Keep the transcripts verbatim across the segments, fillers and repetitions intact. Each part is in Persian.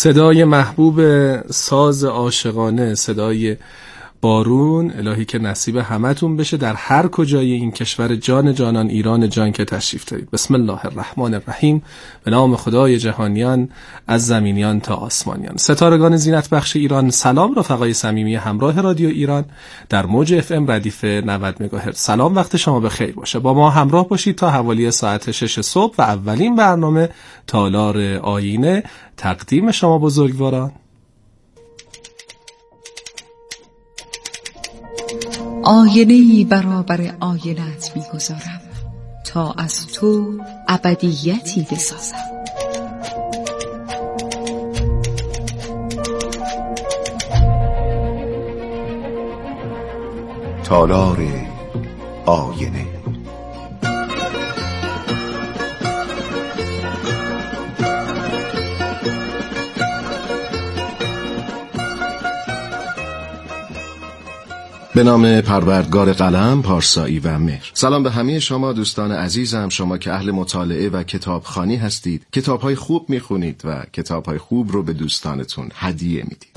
صدای محبوب ساز عاشقانه، صدای بارون، الهی که نصیب همتون بشه در هر کجای این کشور جان جانان ایران جان که تشریف دارید. بسم الله الرحمن الرحیم. به نام خدای جهانیان، از زمینیان تا آسمانیان. ستارگان زینت بخش ایران، سلام رفقای صمیمی همراه رادیو ایران در موج اف ام ردیف نود مگاهرتز. سلام، وقت شما بخیر باشه. با ما همراه باشید تا حوالی ساعت شش صبح و اولین برنامه تالار آینه تقدیم شما بزرگواران. آینه‌ای برابر آینه‌ات می‌گذارم تا از تو ابدیتی بسازم. تالار آینه. به نام پروردگار قلم، پارسایی و مهر. سلام به همه شما دوستان عزیزم، شما که اهل مطالعه و کتابخوانی هستید، کتاب‌های خوب می‌خونید و کتاب‌های خوب رو به دوستانتون هدیه میدید.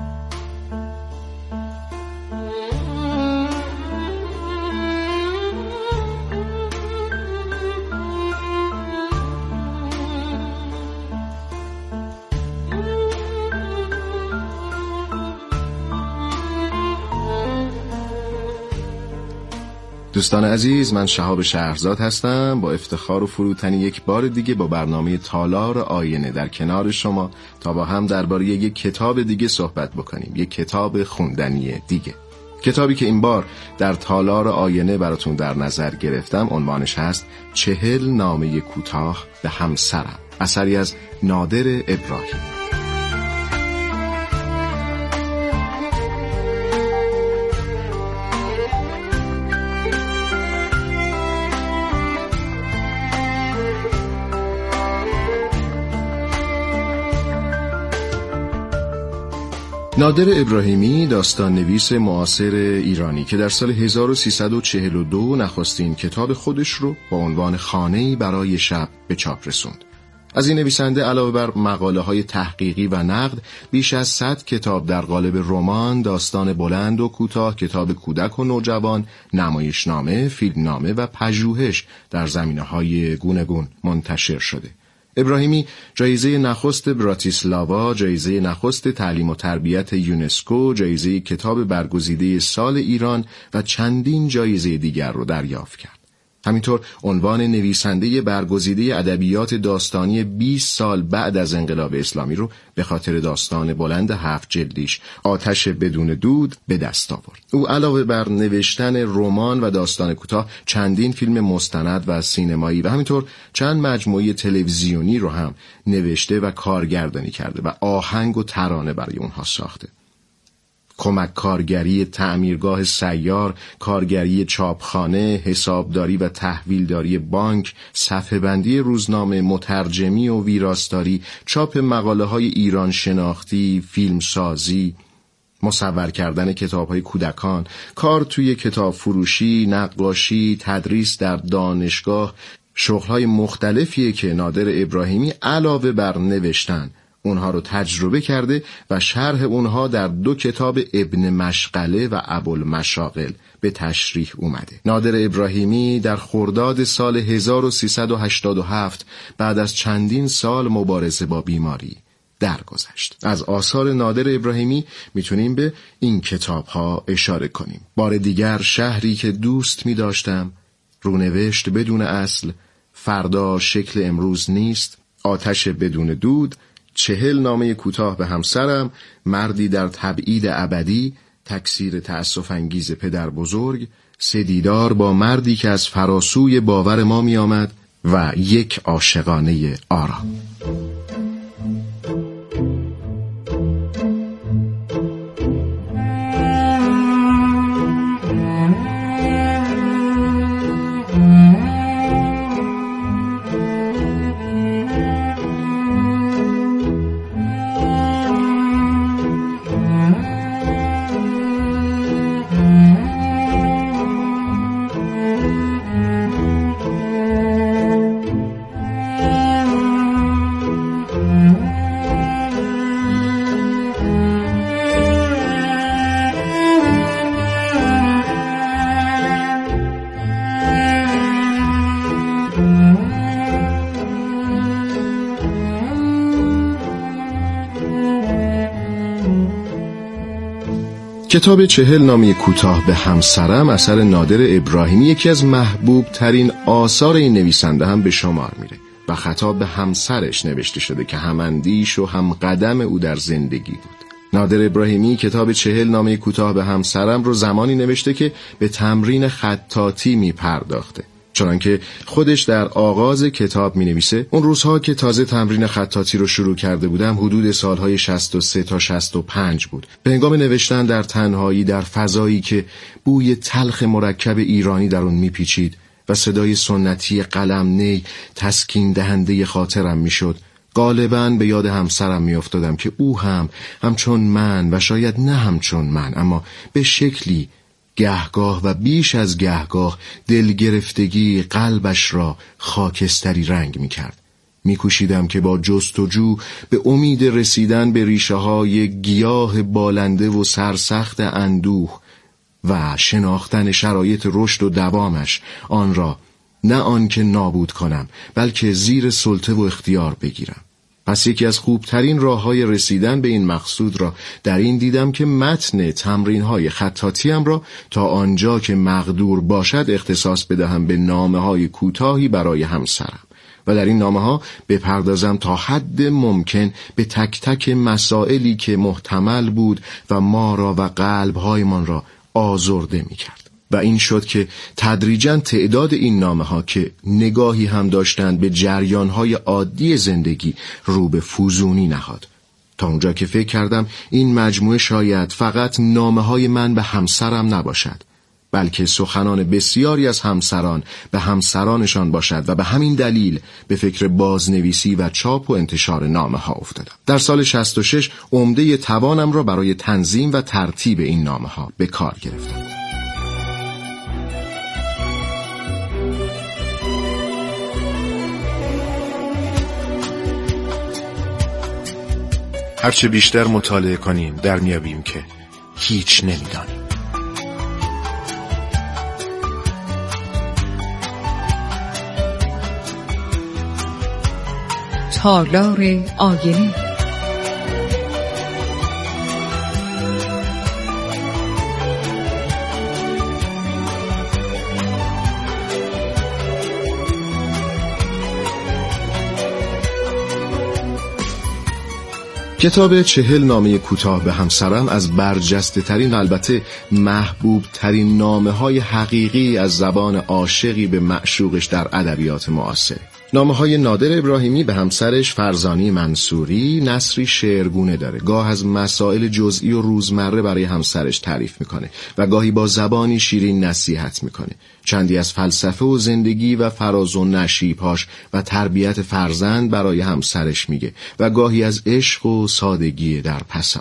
دوستان عزیز، من شهاب شهرزاد هستم، با افتخار و فروتنی یک بار دیگه با برنامه تالار آینه در کنار شما تا با هم درباره یک کتاب دیگه صحبت بکنیم، یک کتاب خوندنی دیگه. کتابی که این بار در تالار آینه براتون در نظر گرفتم عنوانش هست چهل نامه کوتاه به همسرم، اثری از نادر ابراهیم. نادر ابراهیمی داستان نویس معاصر ایرانی که در سال هزار و سیصد و چهل و دو نخستین کتاب خودش رو با عنوان خانه‌ای برای شب به چاپ رسوند. از این نویسنده علاوه بر مقاله‌های تحقیقی و نقد، بیش از صد کتاب در قالب رمان، داستان بلند و کوتاه، کتاب کودک و نوجوان، نمایشنامه، فیلمنامه و پژوهش در زمینه‌های گوناگون منتشر شده. ابراهیمی جایزه نخست براتیسلاوا، جایزه نخست تعلیم و تربیت یونسکو، جایزه کتاب برگزیده سال ایران و چندین جایزه دیگر رو دریافت کرد. همینطور عنوان نویسنده برگزیده ادبیات داستانی بیست سال بعد از انقلاب اسلامی رو به خاطر داستان بلند هفت جلدیش آتش بدون دود به دست آورد. او علاوه بر نوشتن رمان و داستان کوتاه، چندین فیلم مستند و سینمایی و همینطور چند مجموعه تلویزیونی رو هم نوشته و کارگردانی کرده و آهنگ و ترانه برای اونها ساخته. کمک کارگری تعمیرگاه سیار، کارگری چاپخانه، حسابداری و تحویلداری بانک، صفحه بندی روزنامه، مترجمی و ویراستاری، چاپ مقاله‌های ایران شناختی، فیلمسازی، مصور کردن کتاب‌های کودکان، کار توی کتاب فروشی، نقاشی، تدریس در دانشگاه، شغل‌های مختلفیه که نادر ابراهیمی علاوه بر نوشتن اونها رو تجربه کرده و شرح اونها در دو کتاب ابن مشغله و ابوالمشاغل به تشریح اومده. نادر ابراهیمی در خرداد سال هزار و سیصد و هشتاد و هفت بعد از چندین سال مبارزه با بیماری درگذشت. از آثار نادر ابراهیمی میتونیم به این کتاب‌ها اشاره کنیم: بار دیگر، شهری که دوست می‌داشتم، رونوشت بدون اصل، فردا شکل امروز نیست، آتش بدون دود، چهل نامه کوتاه به همسرم، مردی در تبعید ابدی، تکثیر تأسف انگیز پدر بزرگ، سه دیدار با مردی که از فراسوی باور ما می آمد و یک عاشقانه آرام. کتاب چهل نامه کوتاه به همسرم اثر نادر ابراهیمی یکی از محبوب ترین آثار این نویسنده هم به شمار میره و خطاب به همسرش نوشته شده که هماندیش و هم قدم او در زندگی بود. نادر ابراهیمی کتاب چهل نامه کوتاه به همسرم رو زمانی نوشته که به تمرین خطاطی می پرداخته. چنانکه خودش در آغاز کتاب می نویسه اون روزها که تازه تمرین خطاطی رو شروع کرده بودم حدود سالهای شصت و سه تا شصت و پنج بود. به هنگام نوشتن در تنهایی در فضایی که بوی تلخ مرکب ایرانی در اون می پیچید و صدای سنتی قلم نی تسکین دهنده خاطرم می شد، غالباً به یاد همسرم می افتادم که او هم همچون من و شاید نه همچون من اما به شکلی گهگاه و بیش از گهگاه دلگرفتگی قلبش را خاکستری رنگ می کرد. می کوشیدم که با جستجو به امید رسیدن به ریشه های گیاه بالنده و سرسخت اندوه و شناختن شرایط رشد و دوامش آن را نه آن که نابود کنم بلکه زیر سلطه و اختیار بگیرم. پس یکی از خوبترین راه‌های رسیدن به این مقصود را در این دیدم که متن تمرین‌های خطاطیم را تا آنجا که مقدور باشد اختصاص بدهم به نامه‌های کوتاهی برای همسرم و در این نامه‌ها بپردازم تا حد ممکن به تک تک مسائلی که محتمل بود و ما را و قلب‌هایمان را آزرده می‌کرد. و این شد که تدریجاً تعداد این نامه‌ها که نگاهی هم داشتند به جریان‌های عادی زندگی رو به فزونی نهاد. تا اونجا که فکر کردم این مجموعه شاید فقط نامه‌های من به همسرم نباشد بلکه سخنان بسیاری از همسران به همسرانشان باشد و به همین دلیل به فکر بازنویسی و چاپ و انتشار نامه‌ها افتادم. در سال شصت و شش عمده توانم را برای تنظیم و ترتیب این نامه‌ها به کار گرفتم. هرچه بیشتر مطالعه کنیم در میابیم که هیچ نمیدانیم. تالار آینه. کتاب چهل نامه کوتاه به همسرم از برجسته ترین البته محبوب ترین نامه های حقیقی از زبان عاشقی به معشوقش در ادبیات معاصر. نامه های نادر ابراهیمی به همسرش فرزانه منصوری نثری شعرگونه داره. گاه از مسائل جزئی و روزمره برای همسرش تعریف میکنه و گاهی با زبانی شیرین نصیحت میکنه. چندی از فلسفه و زندگی و فراز و نشیبهاش و تربیت فرزند برای همسرش میگه و گاهی از عشق و سادگی در پس آن.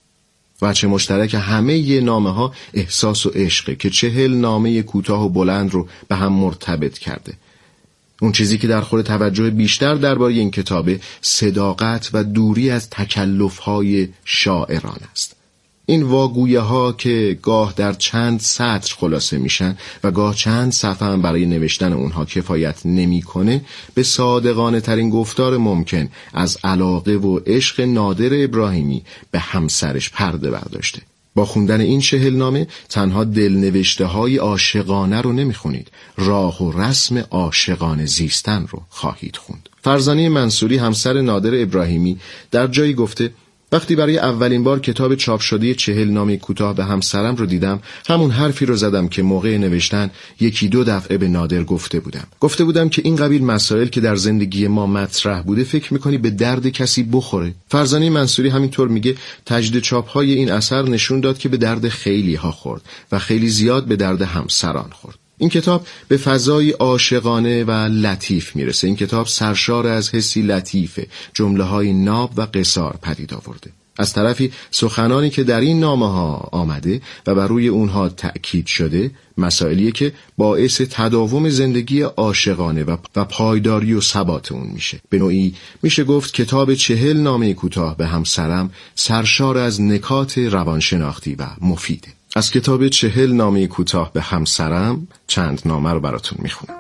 وجه مشترک همه ی نامه ها احساس و عشقه که چهل نامه کوتاه و بلند رو به هم مرتبط کرده. اون چیزی که در خور توجه بیشتر درباره این کتابه صداقت و دوری از تکلف‌های شاعران است. این واگویه ها که گاه در چند سطر خلاصه میشن و گاه چند صفحه هم برای نوشتن اونها کفایت نمیکنه به صادقانه ترین گفتار ممکن از علاقه و عشق نادر ابراهیمی به همسرش پرده برداشته. با خوندن این چهل نامه تنها دلنوشته های عاشقانه رو نمیخونید، راه و رسم عاشقانه زیستن رو خواهید خوند. فرزانه منصوری همسر نادر ابراهیمی در جایی گفته وقتی برای اولین بار کتاب چاپ شده چهل نامه کوتاه به همسرم رو دیدم همون حرفی رو زدم که موقع نوشتن یکی دو دفعه به نادر گفته بودم. گفته بودم که این قبیل مسائل که در زندگی ما مطرح بوده فکر میکنی به درد کسی بخوره؟ فرزانه منصوری همینطور میگه تجدید چاپ‌های این اثر نشون داد که به درد خیلی ها خورد و خیلی زیاد به درد همسران خورد. این کتاب به فضای عاشقانه و لطیف میرسه. این کتاب سرشار از حسی لطیفه، جمله‌های ناب و قصار پدید آورده. از طرفی سخنانی که در این نامه ها آمده و بر روی اونها تأکید شده مسائلیه که باعث تداوم زندگی عاشقانه و پایداری و ثبات اون میشه. به نوعی میشه گفت کتاب چهل نامه کوتاه به همسرم سرشار از نکات روانشناختی و مفیده. از کتاب چهل نامه کوتاه به همسرم چند نامه رو براتون میخونم.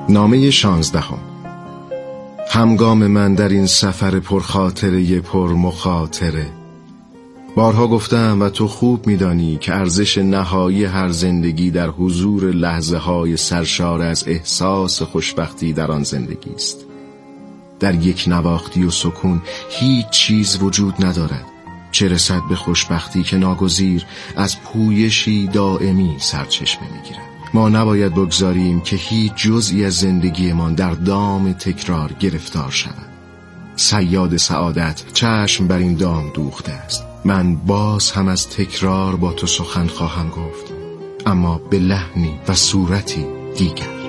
نامه شانزدهم. همگام من در این سفر پرخاطره پر مخاطره. بارها گفتم و تو خوب میدانی که ارزش نهایی هر زندگی در حضور لحظه های سرشار از احساس خوشبختی در آن زندگی است. در یک نواختی و سکون هیچ چیز وجود ندارد، چه رسد به خوشبختی که ناگزیر از پویشی دائمی سرچشمه میگیرد. ما نباید بگذاریم که هیچ جزئی از زندگیمان در دام تکرار گرفتار شود. صیاد سعادت چشم بر این دام دوخته است. من باز هم از تکرار با تو سخن خواهم گفت، اما به لحنی و صورتی دیگر.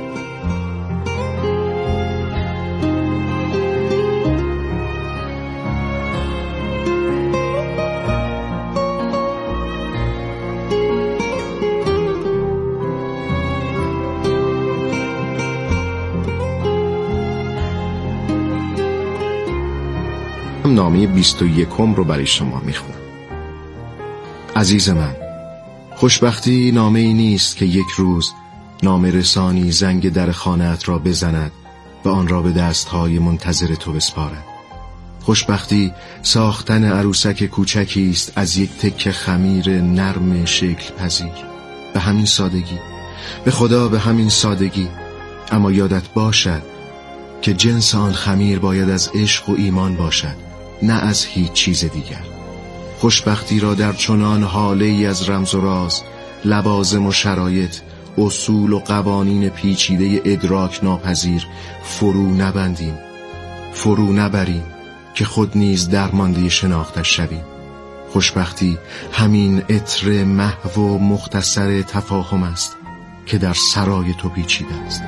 نامه بیست و یکم رو برای شما میخونم. عزیز من، خوشبختی نامه ای نیست که یک روز نامه رسانی زنگ در خانه‌ات را بزند و آن را به دستهای منتظر تو بسپارد. خوشبختی ساختن عروسک کوچکی است از یک تکه خمیر نرم شکل پذیر. به همین سادگی، به خدا به همین سادگی. اما یادت باشد که جنس آن خمیر باید از عشق و ایمان باشد، نه از هیچ چیز دیگر. خوشبختی را در چنان حاله ای از رمز و راز، لوازم و شرایط، اصول و قوانین پیچیده ادراک ناپذیر فرو نبندیم، فرو نبریم که خود نیز درمانده شناختش شویم. خوشبختی همین عطر محو و مختصر تفاهم است که در سرای تو پیچیده است.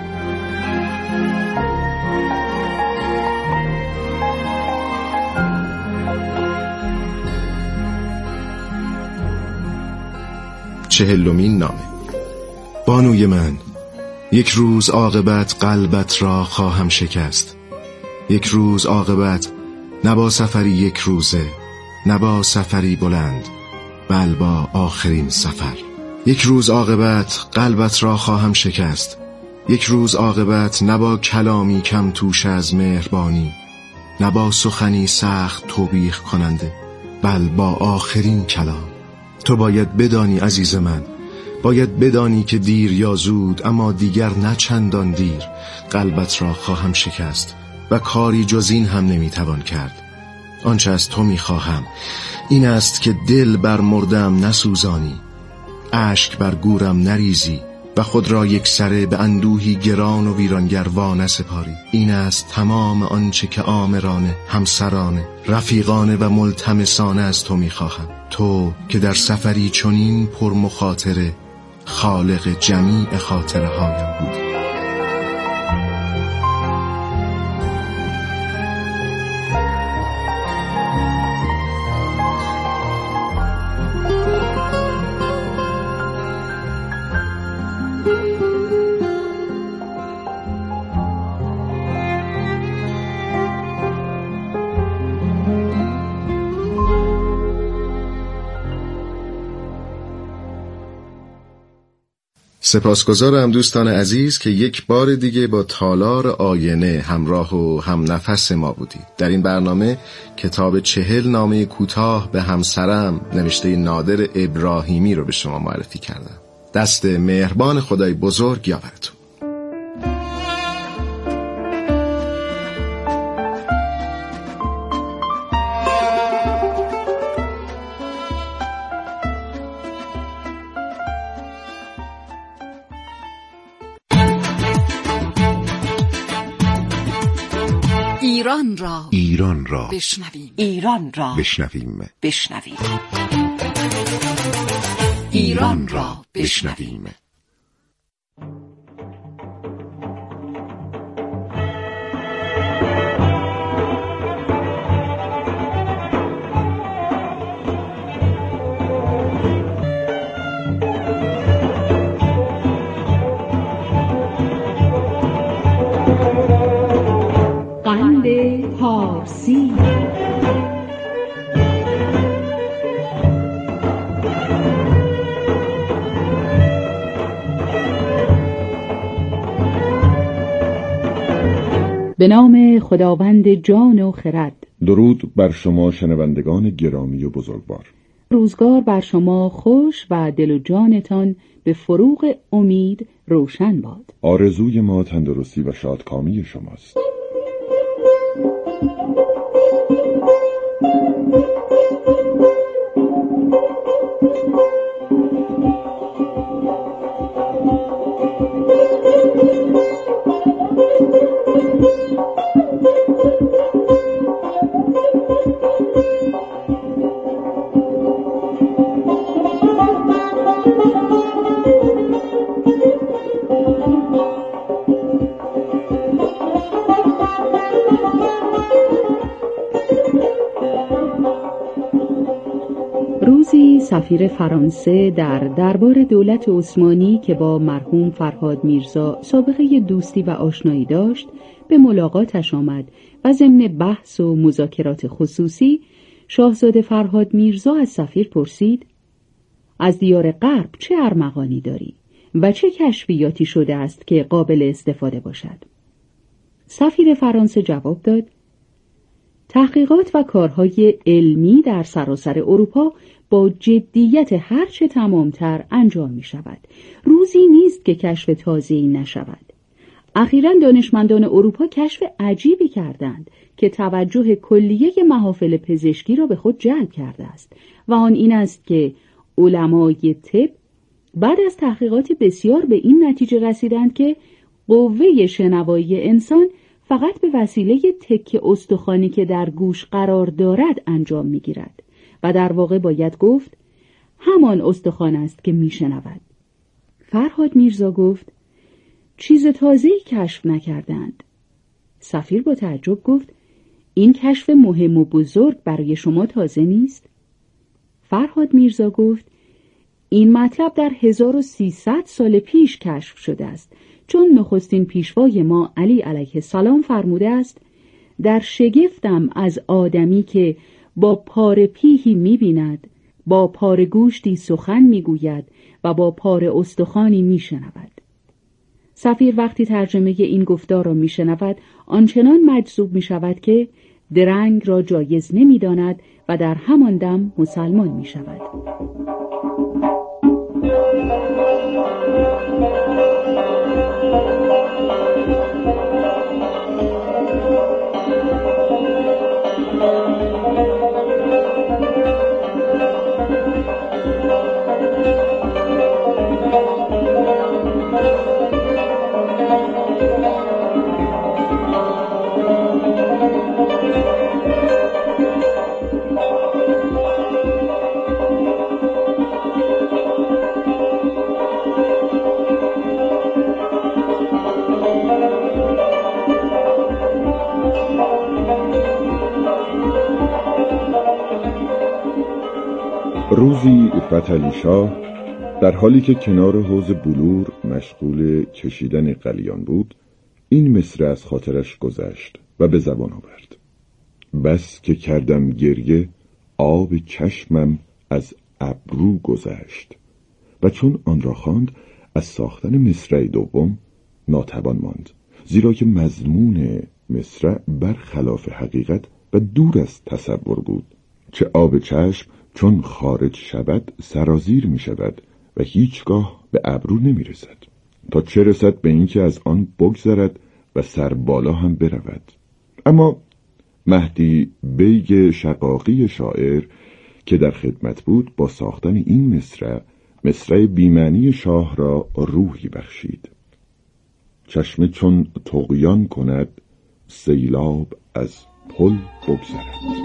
چهلمین نامه. بانوی من، یک روز عاقبت قلبت را خواهم شکست. یک روز عاقبت نبا سفری یک روزه، نبا سفری بلند، بل با آخرین سفر. یک روز عاقبت قلبت را خواهم شکست. یک روز عاقبت نبا کلامی کم توش از مهربانی، نبا سخنی سخت توبیخ کننده، بل با آخرین کلام. تو باید بدانی عزیز من، باید بدانی که دیر یا زود، اما دیگر نه چندان دیر، قلبت را خواهم شکست و کاری جز این هم نمیتوان کرد. آنچه از تو میخواهم این است که دل بر مردم نسوزانی، اشک بر گورم نریزی و خود را یک سره به اندوهی گران و ویرانگر وا نسپاری. این است تمام آنچه که آمرانه، همسرانه، رفیقانه و ملتمسانه از تو میخواهم. تو که در سفری چنین پر مخاطره خالق جمیع خاطره هایم بودی. سپاسگزارم دوستان عزیز که یک بار دیگه با تالار آینه همراه و هم نفس ما بودید. در این برنامه کتاب چهل نامه کوتاه به همسرم نوشته نادر ابراهیمی رو به شما معرفی کردم. دست مهربان خدای بزرگ یاورتون. ایران را ایران را بشنویم. ایران را بشنویم. بشنویم. ایران را بشنویم. قند پارسی. به نام خداوند جان و خرد. درود بر شما شنوندگان گرامی و بزرگوار. روزگار بر شما خوش و دل و جانتان به فروغ امید روشن باد. آرزوی ما تندرستی و شادکامی شماست. روزی سفیر فرانسه در دربار دولت عثمانی که با مرحوم فرهاد میرزا سابقه دوستی و آشنایی داشت به ملاقاتش آمد و ضمن بحث و مذاکرات خصوصی شاهزاده فرهاد میرزا از سفیر پرسید: از دیار غرب چه ارمغانی داری و چه کشفیاتی شده است که قابل استفاده باشد؟ سفیر فرانسه جواب داد: تحقیقات و کارهای علمی در سراسر اروپا با جدیت هرچه تمامتر انجام می شود. روزی نیست که کشف تازه‌ای نشود. اخیراً دانشمندان اروپا کشف عجیبی کردند که توجه کلیه محافل پزشکی را به خود جلب کرده است و آن این است که علمای طب بعد از تحقیقات بسیار به این نتیجه رسیدند که قوه شنوایی انسان فقط به وسیله تکه استخوانی که در گوش قرار دارد انجام می‌گیرد و در واقع باید گفت همان استخوان است که میشنود. فرهاد میرزا گفت: چیز تازه‌ای کشف نکردند. سفیر با تعجب گفت: این کشف مهم و بزرگ برای شما تازه نیست؟ فرهاد میرزا گفت: این مطلب در هزار و سیصد سال پیش کشف شده است، چون نخستین پیشوای ما علی علیه السلام فرموده است: در شگفتم از آدمی که با پاره پیهی می‌بیند، با پاره گوشتی سخن می‌گوید و با پاره استخوانی می‌شنود. سفیر وقتی ترجمه این گفتار را می‌شنود آنچنان مجذوب می‌شود که درنگ را جایز نمی‌داند و در همان دم مسلمان می‌شود. روزی فتحعلی شاه در حالی که کنار حوض بلور مشغول کشیدن قلیان بود، این مصرع از خاطرش گذشت و به زبان آورد: بس که کردم گریه، آب چشمم از ابرو گذشت. و چون آن را خواند از ساختن مصرع دوم ناتوان ماند، زیرا که مضمون مصرع برخلاف حقیقت و دور از تصور بود. چه آب چشم چون خارج شود سرازیر می شود و هیچگاه به ابرو نمی رسد، تا چه رسد به اینکه از آن بگذرد و سر بالا هم برود. اما مهدی بیگ شقاقی شاعر که در خدمت بود با ساختن این مصرع مصرع بی‌معنی شاه را روحی بخشید: چشم چون طغیان کند، سیلاب از پل بگذرد.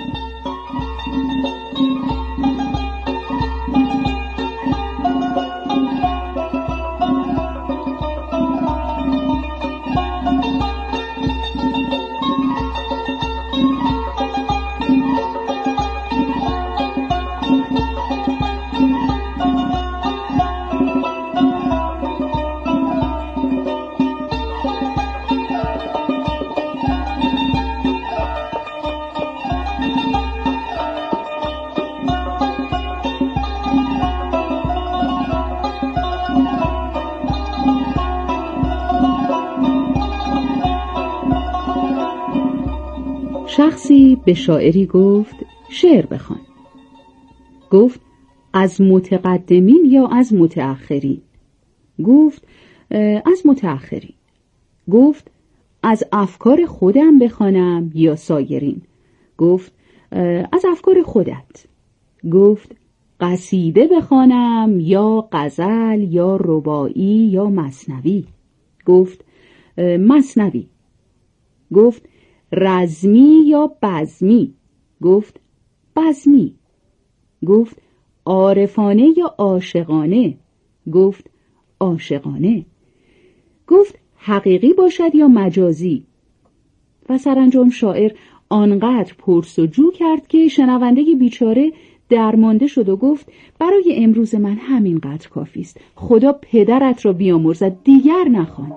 شخصی به شاعری گفت شعر بخوان. گفت از متقدمین یا از متأخرین؟ گفت از متأخرین. گفت از افکار خودم بخوانم یا سایرین؟ گفت از افکار خودت. گفت قصیده بخوانم یا غزل یا رباعی یا مثنوی؟ گفت مثنوی. گفت رزمی یا بزمی؟ گفت بزمی. گفت عارفانه یا عاشقانه؟ گفت عاشقانه. گفت حقیقی باشد یا مجازی؟ و سرانجام شاعر آنقدر پرس‌وجو کرد که شنونده بیچاره درمانده شد و گفت برای امروز من همینقدر کافی است. خدا پدرت را بیامرزد، دیگر نخوان.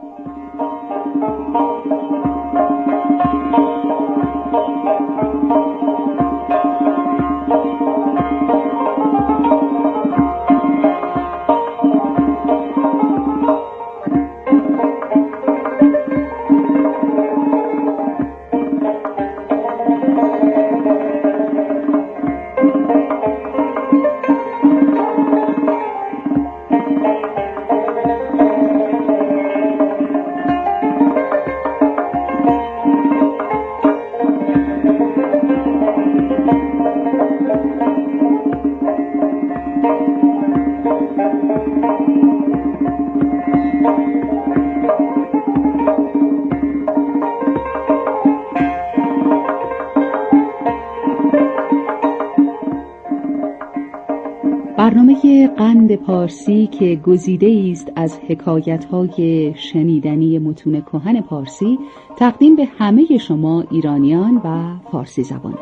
برنامه قند پارسی که گزیده است از حکایت‌های شنیدنی متون کهن پارسی تقدیم به همه شما ایرانیان و فارسی زبانان.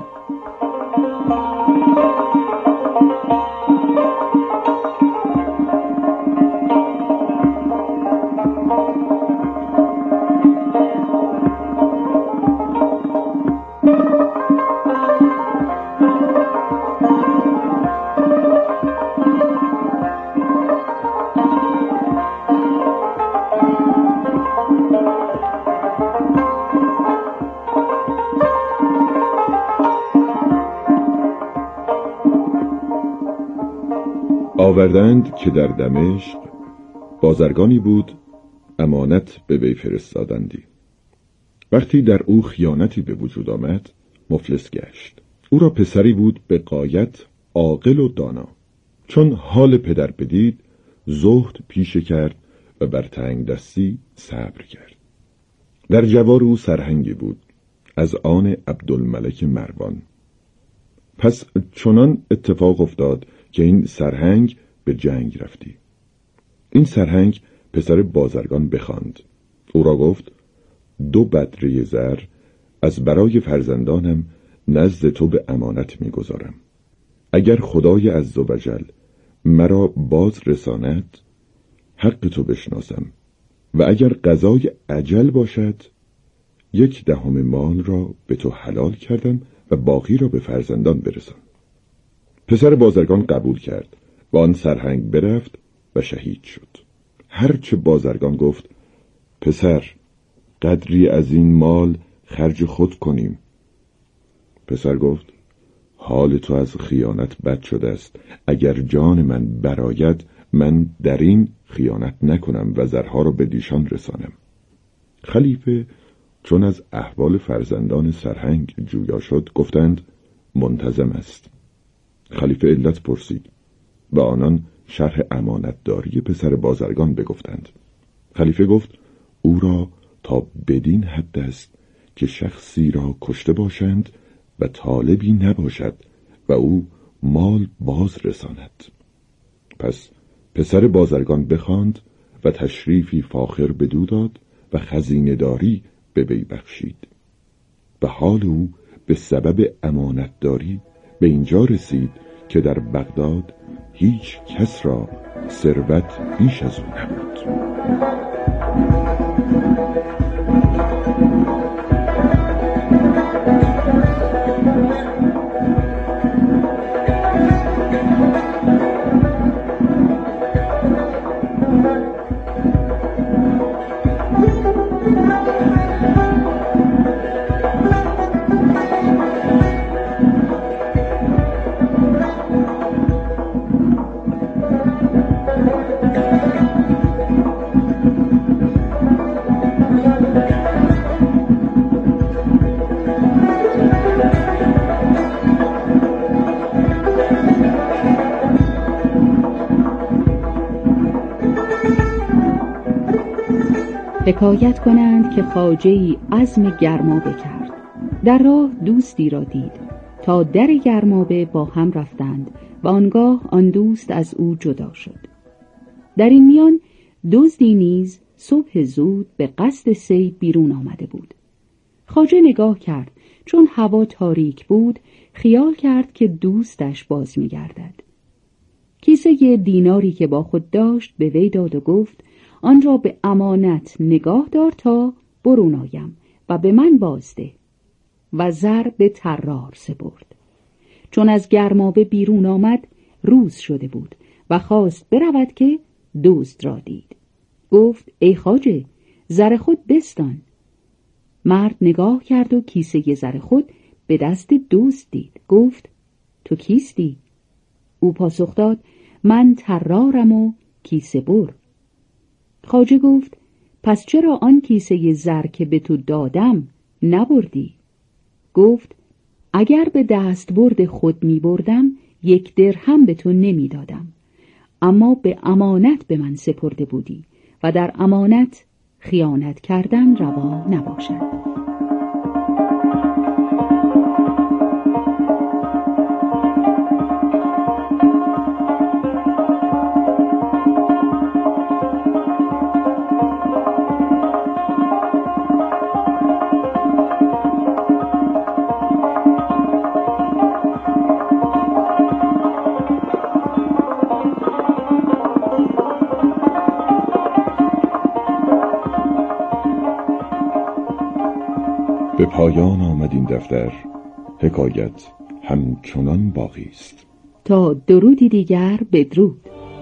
آوردند که در دمشق بازرگانی بود امانت به وی فرستادندی. وقتی در او خیانتی به وجود آمد مفلس گشت. او را پسری بود به غایت عاقل و دانا. چون حال پدر بدید زهد پیشه کرد و بر تنگ دستی صبر کرد. در جوار او سرهنگی بود از آن عبدالملک مروان. پس چنان اتفاق افتاد که این سرهنگ به جنگ رفتی. این سرهنگ پسر بازرگان بخواند. او را گفت دو بدره زر از برای فرزندانم نزد تو به امانت میگذارم. اگر خدای عزوجل مرا باز رساند حق تو بشناسم و اگر قضای اجل باشد یک دهم مال را به تو حلال کردم و باقی را به فرزندان برسان. پسر بازرگان قبول کرد و آن سرهنگ برفت و شهید شد. هرچه بازرگان گفت پسر قدری از این مال خرج خود کنیم. پسر گفت حال تو از خیانت بد شده است. اگر جان من براید من در این خیانت نکنم و زرها را به دیشان رسانم. خلیفه چون از احوال فرزندان سرهنگ جویا شد گفتند منتظم است. خلیفه علت پرسید و آنان شرح امانتداری پسر بازرگان بگفتند. خلیفه گفت او را تا بدین حد است که شخصی را کشته باشند و طالبی نباشد و او مال باز رساند. پس پسر بازرگان بخواند و تشریفی فاخر بدو داد و خزینه داری به وی بخشید و حال او به سبب امانتداری به اینجا رسید که در بغداد هیچ کس را ثروت بیش از او نبود. حکایت کنند که خواجه‌ای عزم گرمابه کرد. در راه دوستی را دید تا در گرمابه با هم رفتند و آنگاه آن دوست از او جدا شد. در این میان دزدی نیز صبح زود به قصد صید بیرون آمده بود. خواجه نگاه کرد، چون هوا تاریک بود خیال کرد که دوستش باز می‌گردد. کیسه دیناری که با خود داشت به وی داد و گفت آن را به امانت نگاه دار تا برون آیم و به من بازده، و زر به طرار سپرد. چون از گرمابه بیرون آمد روز شده بود و خواست برود که دزد را دید. گفت ای خواجه، زر خود بستان. مرد نگاه کرد و کیسه زر خود به دست دزد دید. گفت تو کیستی؟ او پاسخ داد من طرارم و کیسه بر. خواجه گفت پس چرا آن کیسه زر که به تو دادم نبردی؟ گفت اگر به دست برد خود می بردم یک درهم به تو نمی دادم، اما به امانت به من سپرده بودی و در امانت خیانت کردن روا نباشد. به پایان آمد این دفتر. حکایت همچنان باقی است. تا درودی دیگر بدرود.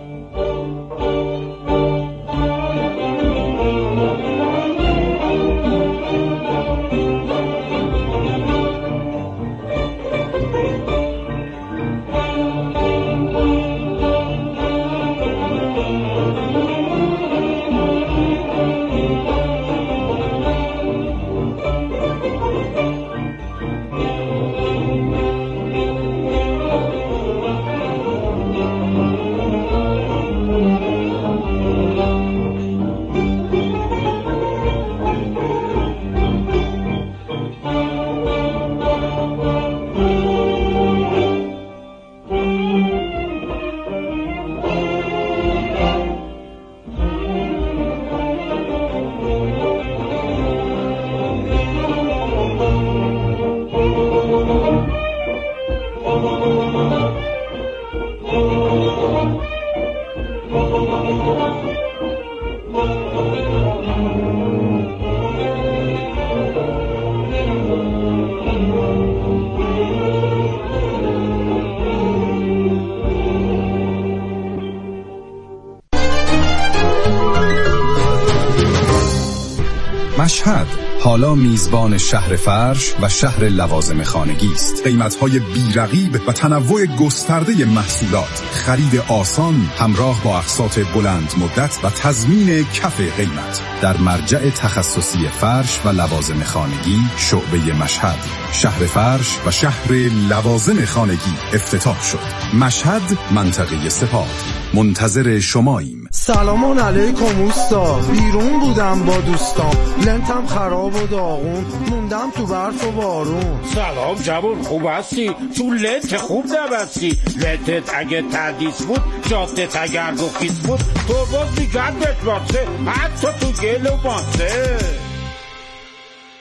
مشهد حالا میزبان شهر فرش و شهر لوازم خانگی است. قیمت‌های بی‌رقیب و تنوع گسترده محصولات، خرید آسان همراه با اقساط بلند مدت و تضمین کف قیمت. در مرجع تخصصی فرش و لوازم خانگی شعبه مشهد، شهر فرش و شهر لوازم خانگی افتتاح شد. مشهد، منطقه سپاه. منتظر شماییم. سلام علیکم اوستا، بیرون بودم با دوستام، لنتم خراب و داغون، موندم تو برف و بارون. سلام جوون، خوب هستی؟ تو لنت خوب نبستی. لنتت اگه تردیس بود، جادت اگر گفیس بود، تو باز میگردت باسه، حتی تو گل و باسه.